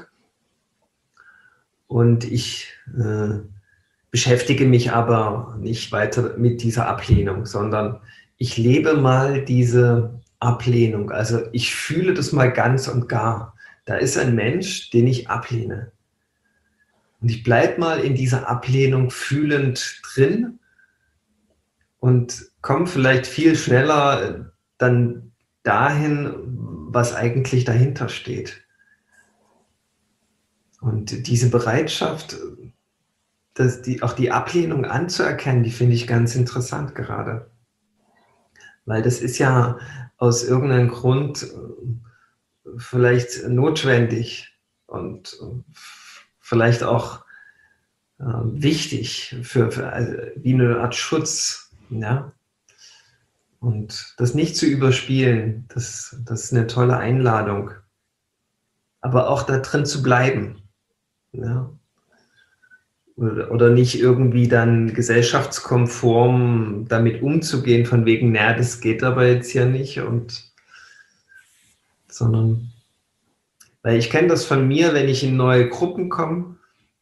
und ich beschäftige mich aber nicht weiter mit dieser Ablehnung, sondern ich lebe mal diese Ablehnung. Also ich fühle das mal ganz und gar. Da ist ein Mensch, den ich ablehne. Und ich bleibe mal in dieser Ablehnung fühlend drin und komme vielleicht viel schneller dann dahin, was eigentlich dahinter steht. Und diese Bereitschaft, auch die Ablehnung anzuerkennen, die finde ich ganz interessant gerade. Weil das ist ja aus irgendeinem Grund vielleicht notwendig und vielleicht auch wichtig also wie eine Art Schutz. Ja? Und das nicht zu überspielen, das ist eine tolle Einladung. Aber auch da drin zu bleiben. Ja? Oder nicht irgendwie dann gesellschaftskonform damit umzugehen, von wegen, naja, das geht aber jetzt ja nicht. Sondern, weil ich kenne das von mir, wenn ich in neue Gruppen komme,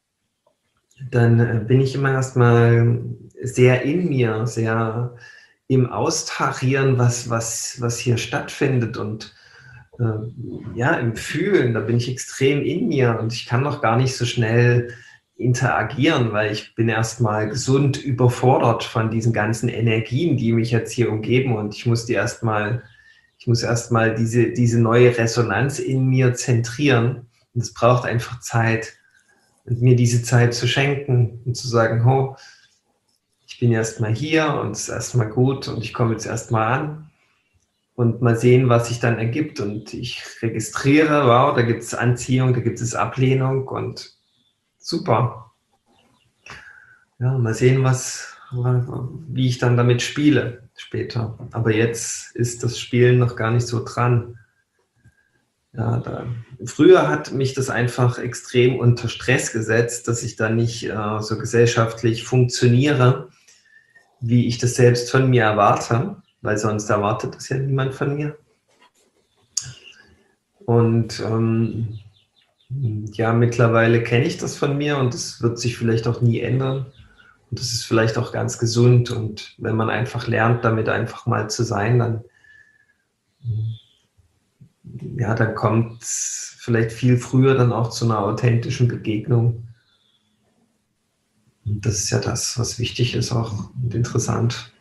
dann bin ich immer erstmal sehr in mir, sehr im Austarieren, was hier stattfindet und ja, im Fühlen, da bin ich extrem in mir und ich kann noch gar nicht so schnell interagieren, weil ich bin erstmal gesund überfordert von diesen ganzen Energien, die mich jetzt hier umgeben und ich muss erstmal diese neue Resonanz in mir zentrieren und es braucht einfach Zeit und mir diese Zeit zu schenken und zu sagen, oh, ich bin erstmal hier und es ist erstmal gut und ich komme jetzt erstmal an und mal sehen, was sich dann ergibt und ich registriere, wow, da gibt es Anziehung, da gibt es Ablehnung und super. Ja, mal sehen, wie ich dann damit spiele später. Aber jetzt ist das Spielen noch gar nicht so dran. Ja, früher hat mich das einfach extrem unter Stress gesetzt, dass ich da nicht so gesellschaftlich funktioniere, wie ich das selbst von mir erwarte, weil sonst erwartet das ja niemand von mir. Und ja, mittlerweile kenne ich das von mir und das wird sich vielleicht auch nie ändern. Und das ist vielleicht auch ganz gesund. Und wenn man einfach lernt, damit einfach mal zu sein, dann kommt es vielleicht viel früher dann auch zu einer authentischen Begegnung. Und das ist ja das, was wichtig ist auch und interessant.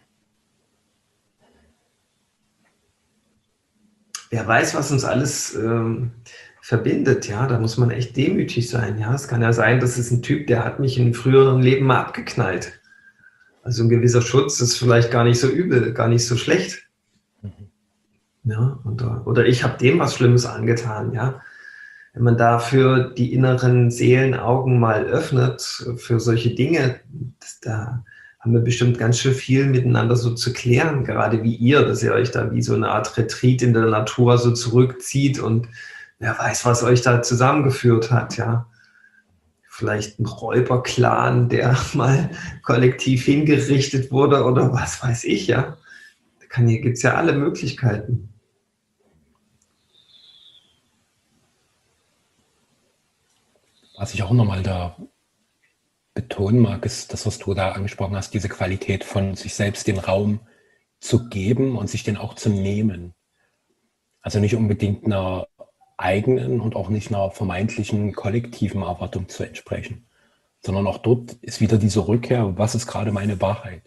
Wer weiß, was uns alles verbindet, ja, da muss man echt demütig sein, ja. Es kann ja sein, das ist ein Typ, der hat mich in einem früheren Leben mal abgeknallt. Also ein gewisser Schutz ist vielleicht gar nicht so übel, gar nicht so schlecht. Ja, oder ich habe dem was Schlimmes angetan, ja. Wenn man dafür die inneren Seelenaugen mal öffnet, für solche Dinge, da haben wir bestimmt ganz schön viel miteinander so zu klären, gerade wie ihr, dass ihr euch da wie so eine Art Retreat in der Natur so zurückzieht und wer weiß, was euch da zusammengeführt hat, ja. Vielleicht ein Räuberclan, der mal kollektiv hingerichtet wurde oder was weiß ich, ja. Hier gibt es ja alle Möglichkeiten. Was ich auch nochmal da betonen mag, ist das, was du da angesprochen hast, diese Qualität von sich selbst den Raum zu geben und sich den auch zu nehmen. Also nicht unbedingt einer eigenen und auch nicht einer vermeintlichen kollektiven Erwartung zu entsprechen, sondern auch dort ist wieder diese Rückkehr, was ist gerade meine Wahrheit?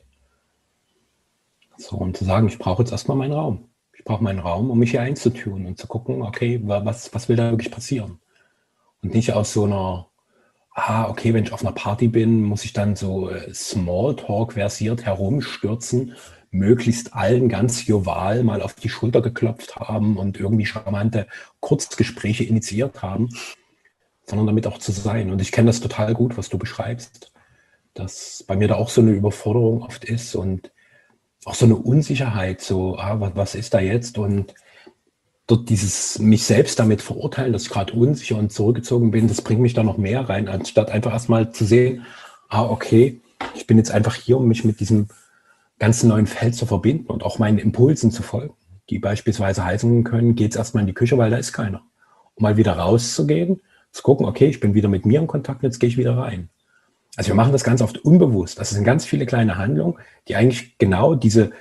So, und zu sagen, ich brauche jetzt erstmal meinen Raum. Ich brauche meinen Raum, um mich hier einzutun und zu gucken, okay, was will da wirklich passieren? Und nicht aus so einer, okay, wenn ich auf einer Party bin, muss ich dann so Smalltalk-versiert herumstürzen, möglichst allen ganz jovial mal auf die Schulter geklopft haben und irgendwie charmante Kurzgespräche initiiert haben, sondern damit auch zu sein. Und ich kenne das total gut, was du beschreibst, dass bei mir da auch so eine Überforderung oft ist und auch so eine Unsicherheit, so, was ist da jetzt? Und dort dieses mich selbst damit verurteilen, dass ich gerade unsicher und zurückgezogen bin, das bringt mich da noch mehr rein, anstatt einfach erstmal zu sehen, okay, ich bin jetzt einfach hier, um mich mit diesem ganzen neuen Feld zu verbinden und auch meinen Impulsen zu folgen, die beispielsweise heißen können, geht's erstmal in die Küche, weil da ist keiner. Um mal wieder rauszugehen, zu gucken, okay, ich bin wieder mit mir in Kontakt, jetzt gehe ich wieder rein. Also wir machen das ganz oft unbewusst. Das sind ganz viele kleine Handlungen, die eigentlich genau diese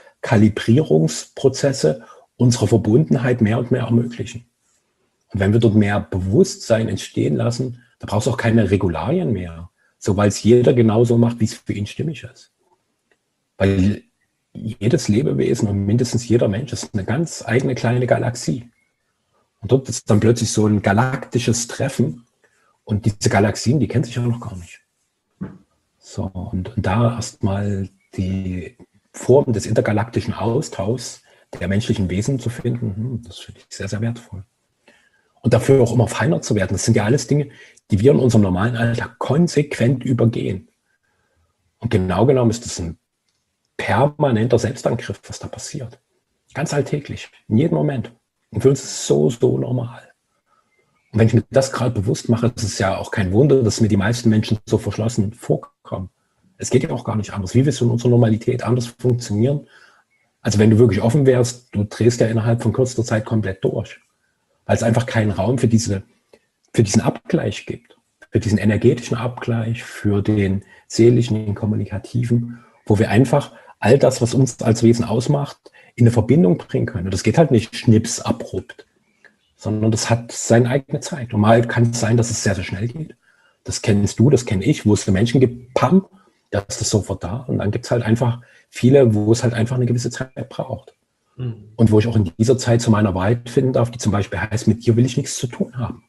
Kalibrierungsprozesse unserer Verbundenheit mehr und mehr ermöglichen. Und wenn wir dort mehr Bewusstsein entstehen lassen, da braucht es auch keine Regularien mehr, so weil es jeder genauso macht, wie es für ihn stimmig ist. Weil jedes Lebewesen und mindestens jeder Mensch ist eine ganz eigene kleine Galaxie. Und dort ist dann plötzlich so ein galaktisches Treffen und diese Galaxien, die kennen sich ja noch gar nicht. So, und da erstmal die Form des intergalaktischen Austauschs der menschlichen Wesen zu finden, das finde ich sehr, sehr wertvoll. Und dafür auch immer feiner zu werden. Das sind ja alles Dinge, die wir in unserem normalen Alltag konsequent übergehen. Und genau genommen ist es ein permanenter Selbstangriff, was da passiert. Ganz alltäglich, in jedem Moment. Und für uns ist es so, so normal. Und wenn ich mir das gerade bewusst mache, ist es ja auch kein Wunder, dass mir die meisten Menschen so verschlossen vorkommen. Es geht ja auch gar nicht anders. Wie wir es in unserer Normalität anders funktionieren? Also wenn du wirklich offen wärst, du drehst ja innerhalb von kürzester Zeit komplett durch. Weil es einfach keinen Raum für diesen Abgleich gibt. Für diesen energetischen Abgleich, für den seelischen, den kommunikativen, wo wir einfach all das, was uns als Wesen ausmacht, in eine Verbindung bringen können. Und das geht halt nicht schnips abrupt, sondern das hat seine eigene Zeit. Und mal kann es sein, dass es sehr, sehr schnell geht. Das kennst du, das kenne ich, wo es Menschen gibt, pam, da ist das sofort da. Und dann gibt es halt einfach viele, wo es halt einfach eine gewisse Zeit braucht. Und wo ich auch in dieser Zeit zu meiner Wahrheit finden darf, die zum Beispiel heißt, mit dir will ich nichts zu tun haben.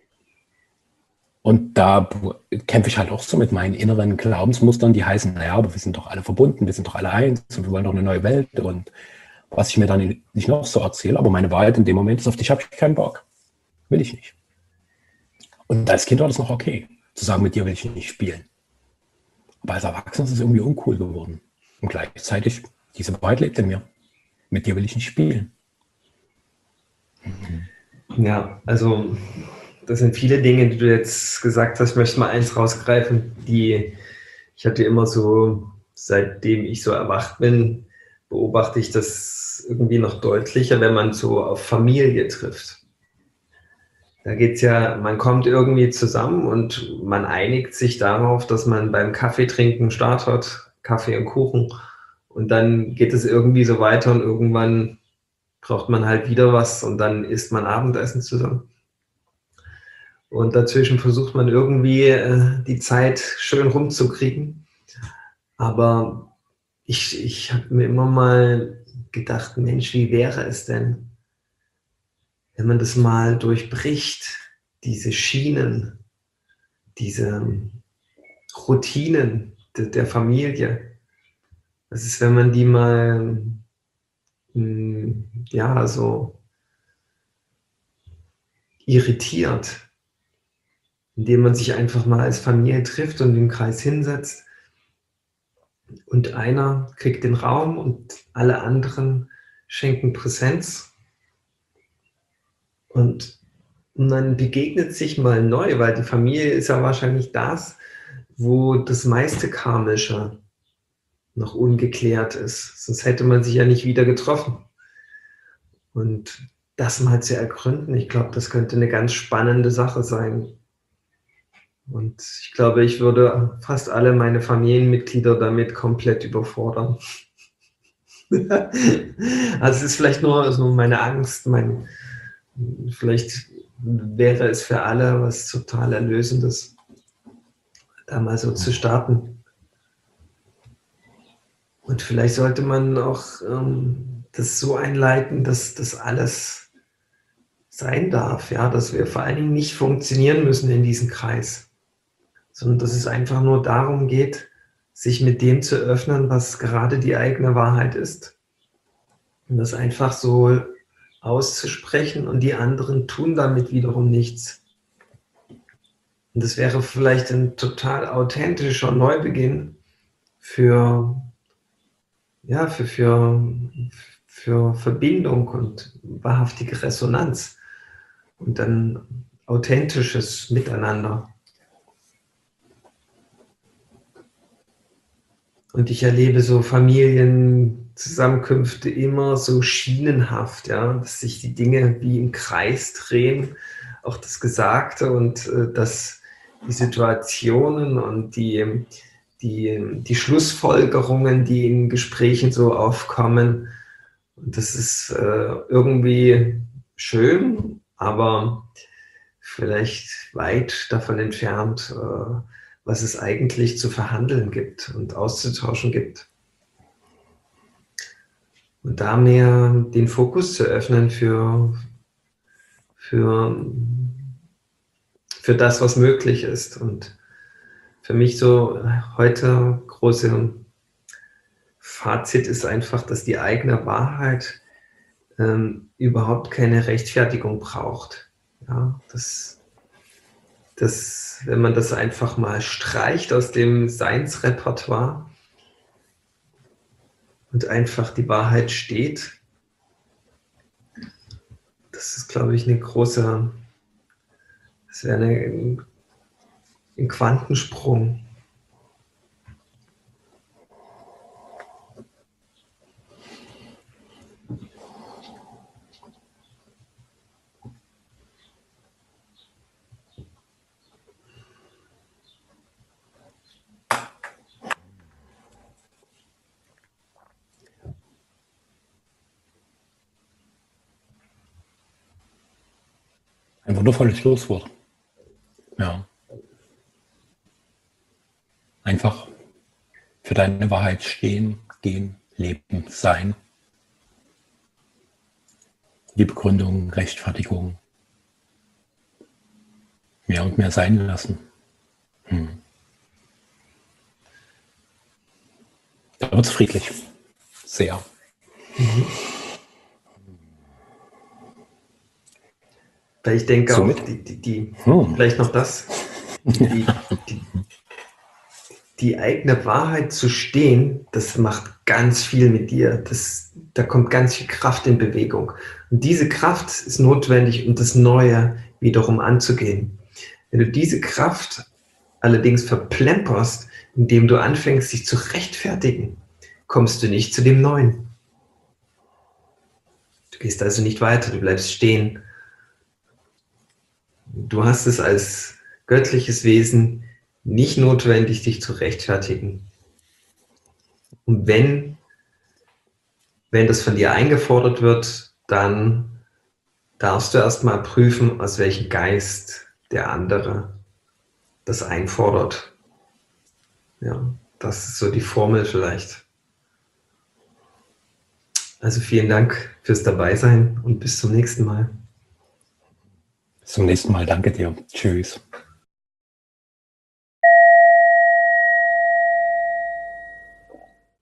Und da kämpfe ich halt auch so mit meinen inneren Glaubensmustern, die heißen, naja, aber wir sind doch alle verbunden, wir sind doch alle eins und wir wollen doch eine neue Welt und was ich mir dann nicht noch so erzähle, aber meine Wahrheit in dem Moment ist, auf dich habe ich keinen Bock. Will ich nicht. Und als Kind war das noch okay, zu sagen, mit dir will ich nicht spielen. Aber als Erwachsener ist es irgendwie uncool geworden. Und gleichzeitig, diese Wahrheit lebt in mir. Mit dir will ich nicht spielen. Ja, also das sind viele Dinge, die du jetzt gesagt hast. Ich möchte mal eins rausgreifen, ich hatte immer so, seitdem ich so erwacht bin, beobachte ich das irgendwie noch deutlicher, wenn man so auf Familie trifft. Da geht es ja, man kommt irgendwie zusammen und man einigt sich darauf, dass man beim Kaffeetrinken Start hat, Kaffee und Kuchen. Und dann geht es irgendwie so weiter und irgendwann braucht man halt wieder was und dann isst man Abendessen zusammen. Und dazwischen versucht man irgendwie die Zeit schön rumzukriegen. Aber ich habe mir immer mal gedacht, Mensch, wie wäre es denn, wenn man das mal durchbricht, diese Schienen, diese Routinen der Familie. Das ist, wenn man die mal ja, so irritiert, indem man sich einfach mal als Familie trifft und im Kreis hinsetzt und einer kriegt den Raum und alle anderen schenken Präsenz und man begegnet sich mal neu, weil die Familie ist ja wahrscheinlich das, wo das meiste Karmische noch ungeklärt ist. Sonst hätte man sich ja nicht wieder getroffen. Und das mal zu ergründen, ich glaube, das könnte eine ganz spannende Sache sein. Und ich glaube, ich würde fast alle meine Familienmitglieder damit komplett überfordern. Also es ist vielleicht nur so meine Angst, vielleicht wäre es für alle was total Erlösendes, da mal so zu starten. Und vielleicht sollte man auch das so einleiten, dass das alles sein darf, ja, dass wir vor allen Dingen nicht funktionieren müssen in diesem Kreis, sondern dass es einfach nur darum geht, sich mit dem zu öffnen, was gerade die eigene Wahrheit ist. Und das einfach so auszusprechen und die anderen tun damit wiederum nichts. Und das wäre vielleicht ein total authentischer Neubeginn für Verbindung und wahrhaftige Resonanz und dann authentisches Miteinander. Und ich erlebe so Familienzusammenkünfte immer so schienenhaft, ja, dass sich die Dinge wie im Kreis drehen, auch das Gesagte und dass die Situationen und die Schlussfolgerungen, die in Gesprächen so aufkommen, und das ist irgendwie schön, aber vielleicht weit davon entfernt, was es eigentlich zu verhandeln gibt und auszutauschen gibt. Und da mehr den Fokus zu öffnen für das, was möglich ist. Und für mich so heute große Fazit ist einfach, dass die eigene Wahrheit überhaupt keine Rechtfertigung braucht. Ja, wenn man das einfach mal streicht aus dem Seinsrepertoire und einfach die Wahrheit steht, das ist, glaube ich, das wäre ein Quantensprung. Ein wundervolles Schlusswort. Ja. Einfach für deine Wahrheit stehen, gehen, leben, sein. Die Begründung, Rechtfertigung. Mehr und mehr sein lassen. Da wird es friedlich. Sehr. Weil ich denke Somit? auch, vielleicht noch das, die eigene Wahrheit zu stehen, das macht ganz viel mit dir. Da kommt ganz viel Kraft in Bewegung. Und diese Kraft ist notwendig, um das Neue wiederum anzugehen. Wenn du diese Kraft allerdings verplemperst, indem du anfängst, dich zu rechtfertigen, kommst du nicht zu dem Neuen. Du gehst also nicht weiter, du bleibst stehen. Du hast es als göttliches Wesen nicht notwendig, dich zu rechtfertigen. Und wenn das von dir eingefordert wird, dann darfst du erstmal prüfen, aus welchem Geist der andere das einfordert. Ja, das ist so die Formel vielleicht. Also vielen Dank fürs Dabeisein und bis zum nächsten Mal. Bis zum nächsten Mal. Danke dir. Tschüss.